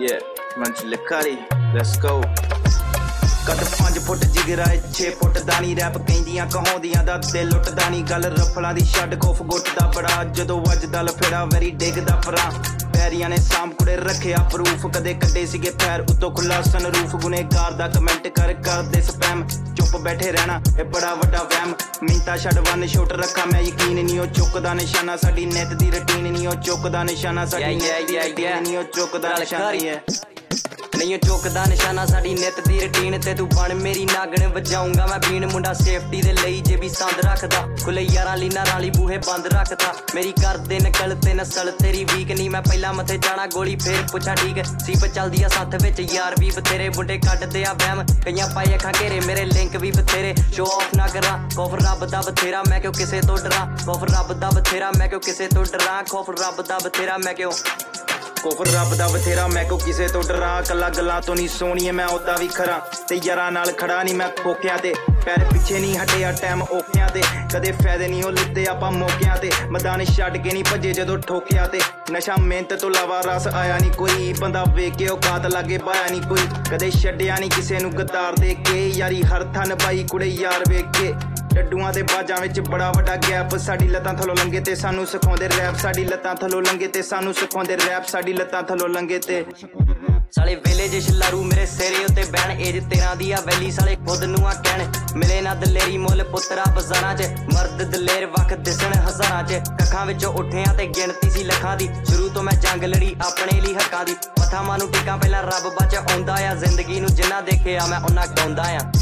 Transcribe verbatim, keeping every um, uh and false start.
Yeah, Manch Lekari, let's go. कद पांच foot जिगराए छे फुट दानी रैप कहंदियां कहाउंदियां दा दिल लुटदा नी गल रफलां दी छड्ड खौफ गुੱਟਦਾ बड़ा जदों वजदा लफेड़ा वैरी डिगदा परा पैरियां ने साम कुड़े रखिया प्रूफ कदे कड्डे सीगे पैर उत्तों खुला सनरूफ गुनेगार दा कमेंट कर कर दे स्पैम चुप बैठे रहना ए बड़ा वड्डा वहम मिंता छड्ड वन शॉट रखा मैं यकीन नहीं ओ चुकदा निशाना साडी नेट दी रूटीन नहीं ओ चुकदा निशाना साडी नेट दी रूटीन नहीं ओ चुकदा निशाना नहीं चुकदा निशाना साडी नित दी रूटीन ते तू बन मेरी नागण वजाऊंगा मैं बीन मुंडा सेफ्टी दे लई जे भी संद रखदा खुले यारां लीना राली बूहे बंद रखदा मेरी कर दे नकल ते नस्ल तेरी वीक नहीं मैं पहला मथे जाना गोली फिर पुछा ठीक सीप चलदी आ साथ विच यार भी बथेरे बुंडे कड्डदे आ वहम कईयां पाए अखां घेरे मेरे लिंक भी बथेरे शो ऑफ ना करा खौफ रब दा बथेरा मैं क्यों किसे तो डरा खौफ रब दा बथेरा मैं क्यों किसे तो डरा खौफ रब दा बथेरा मैं क्यों कोफर रब दा बथेरा मैं को किसे तो डरा कला गल्लां तो नहीं सोहणीए मैं ओदा भी खरा ते यारां नाल खड़ा नहीं मैं खोकिया ते पैर पिछे नहीं हटिया टाइम ओकिया ते कदे फायदे नहीं हो लिते आपां मौकियां ते मैदान छड्ड के नहीं भजे जदों ठोकिया ते नशा मेहनत तो इलावा रस आया नहीं कोई बंदा वेख के औकात लागे बाया नहीं कोई कदे छड्डिया नहीं किसे नूं गद्दार दे के यारी हर थन बाई कुड़े यार वेख के डड्डूआं ते बाजां विच बड़ा वड्डा गैप साडी लत्तां थल्लों लंघे ते सानू सिखाउंदे रैप साडी लत्तां थल्लों लंघे ते सानू सिखाउंदे रैप साडी लत्तां थल्लों लंघे ते साले वेले जे शलारू मेरे सिरे उत्ते बैण एज तेरह दी आ वैली साले खुद नूं आ कहण मिले ना दलेरी मुੱਲ पुत्तरा बाजारां च मर्द दलेर वख दिसण हज़ारां च कखां विचों उठिया ते गिणती सी लखां दी शुरू तो मैं जंग लड़ी अपने ਲਈ हक्कां दी मथा मानू टिकां पहला रब बच आउंदा आ जिंदगी नूं जिन्ना देखिया मैं उन्ना गाउंदा आ